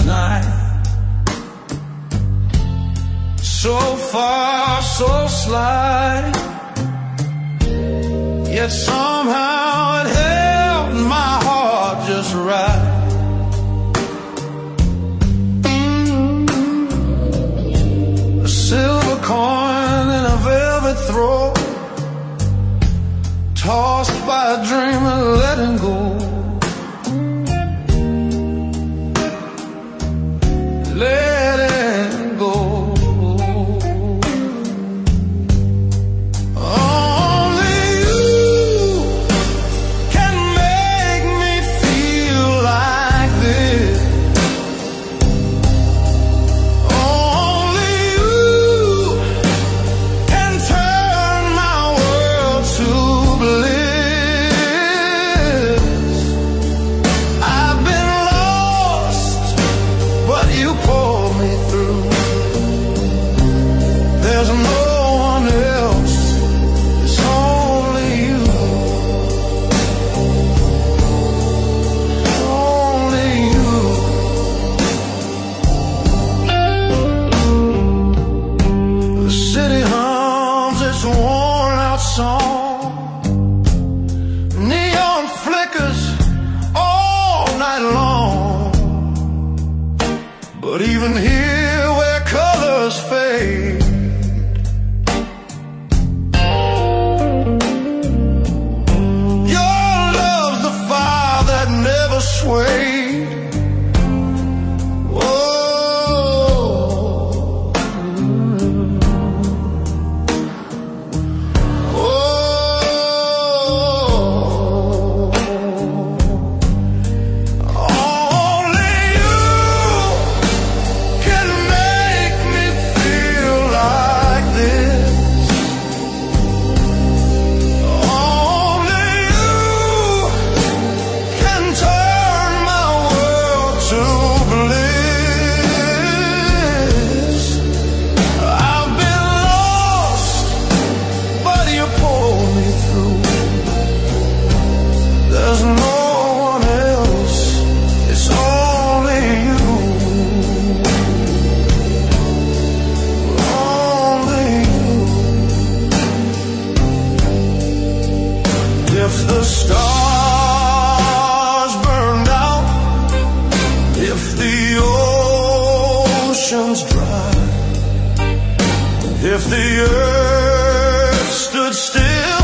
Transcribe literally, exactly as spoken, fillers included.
night. So far, so slight, yet somehow it held my heart just right. A silver coin in a velvet throat, tossed by a dream and letting go. Letting go. Only you can make me feel like this. Only you can turn my world to bliss. I've been lost, but you pulled me through. There's no one else, it's only you. Only you. The city hums its worn out song, neon flickers all night long. But even here where colors fade, your love's the fire that never swayed. Whoa. Only you can make me feel like this. Only you can turn my world to bliss. I've been lost, but you pulled me through. There's no one else, it's only you. Only you. If the stars burned out, if the oceans dry, if the earth stood still,